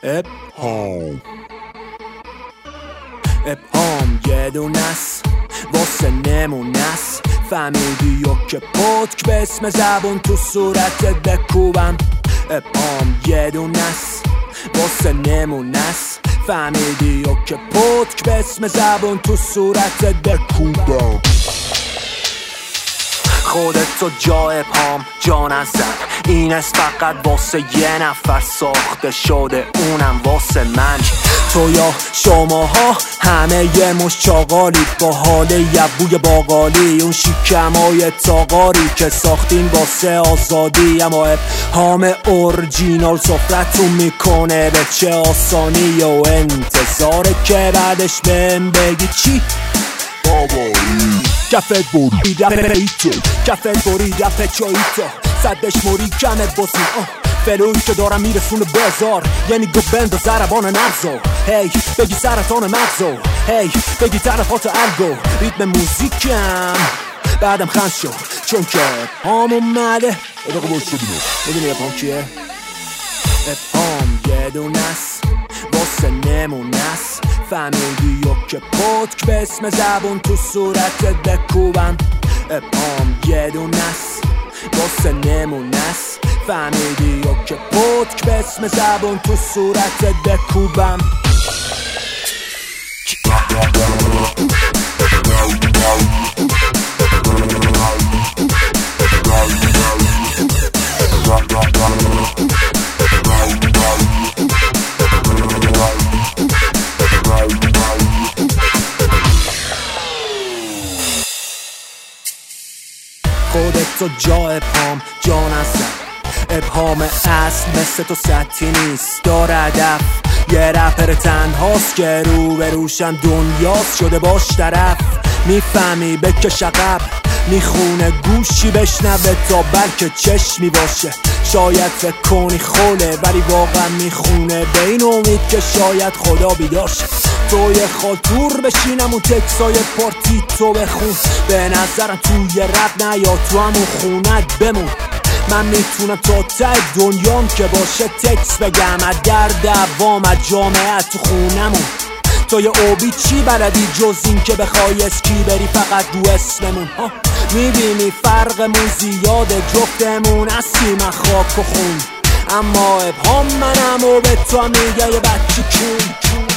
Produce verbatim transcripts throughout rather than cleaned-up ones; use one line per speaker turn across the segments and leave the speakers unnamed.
ابهام ابهام یه دونست واسه نمونست فهمیدی و که پتک به اسم زبون تو صورتت بکوبم. ابهام یه دونست واسه نمونست فهمیدی و که پتک به اسم زبون تو صورتت بکوبم. خودت تو جا ابهام جا نزد، این است فقط واسه یه نفر ساخته شده، اونم واسه من. تو یا شماها همه یه مش چاقالی با حال یبوی باقالی، اون شیکمای تاقاری که ساختین واسه آزادی. اما ابهام اورجینال سفرتون میکنه به چه آسانی و انتظاره که بعدش بهم بگی چی؟ بابایی کفت بوری رپ ایتو کفت بوری رپ چاییتو صدش موری کمه بازی فلوی که دارم میرسونه بازار، یعنی گو بند و زربان نبزو. هی بگی سرطان مغزو، هی بگی طرفات الگو. ریتم موزیکم بعدم خند شد چون که ابهام اومده. اداقه باید شدیمه میدونی ابهام کیه؟ ابهام یه دونست واسه نمونست فهمیدی و که پتک به اسم زبون تو صورتت بکوبم. ابهام یه دونست واسه نمونست فهمیدی و که پتک به اسم زبون تو صورتت بکوبم. خودت تو جا ابهام جا نزد، ابهام اصل مثل تو سطحی نیست، داره هدف. یه رپر تنهاست که رو به روشم دنیاست، شده باش طرف. میفهمی بکش عقب، میخونه گوشی بشنوه تا بلکه چشمی باشه. شاید فکر کنی خوله ولی واقعا میخونه به این امید که شاید خدا بیدار شه. تو یه خالتور بشینم اون تکسای پارتی تو بخون، به نظرم توی رب نه یا تو همون خونت بمون. من میتونم تا ته دنیام که باشه تکس بگم از در دوام از جامعه تو خونمون. تو یه اوبی چی بلدی جز این که بخوای اسکی بری فقط رو اسممون؟ میبینی فرقمون زیاده جفتمون هستیم از خاک و خون، اما ابهام منم و به تو میگه یه بچه کون.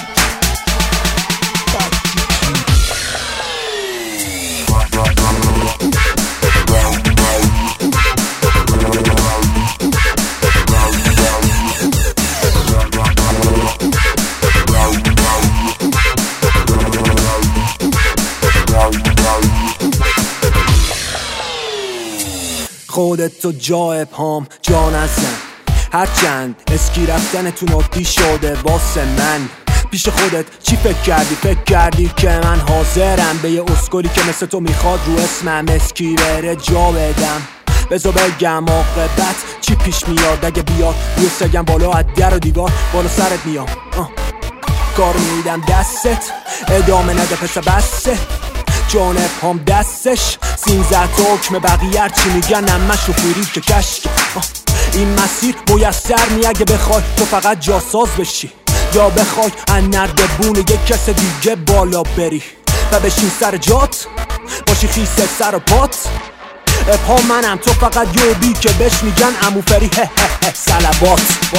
خودت تو جا ابهام جا نزن، هرچند اسکی رفتنتون عادی شده واسه من. پیش خودت چی فکر کردی؟ فکر کردی که من حاضرم به یه اسکولی که مثل تو میخواد رو اسمم اسکی بره جا بدم؟ بذار بگم عاقبت چی پیش میاد اگه بیاد روی سگم بالا از در و دیوار بالا سرت میام. کار میدم دستت ادامه نده پس بسه، جان ابهام دستش سینزده تا حکم بقیه هرچی میگن همش رو فیری که کشک. این مسیر میسر نی اگه بخوای تو فقط جاساز بشی، یا بخوای ان نردبون یک کس دیگه بالا بری و بشین سر جات باشی خیسه سر و پات. ابهام منم تو فقط یوبی که بهش میگن عمو فری هه هه هه سلوات.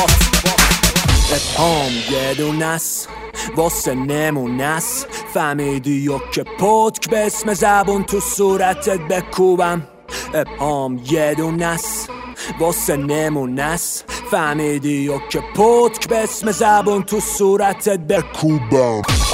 ابهام یه دونست واسه نمونست فهمیدی و که پتک به اسم زبون تو صورتت بکوبم. ابهام یه دونست واسه نمونست فهمیدی و که پتک به اسم زبون تو صورتت بکوبم.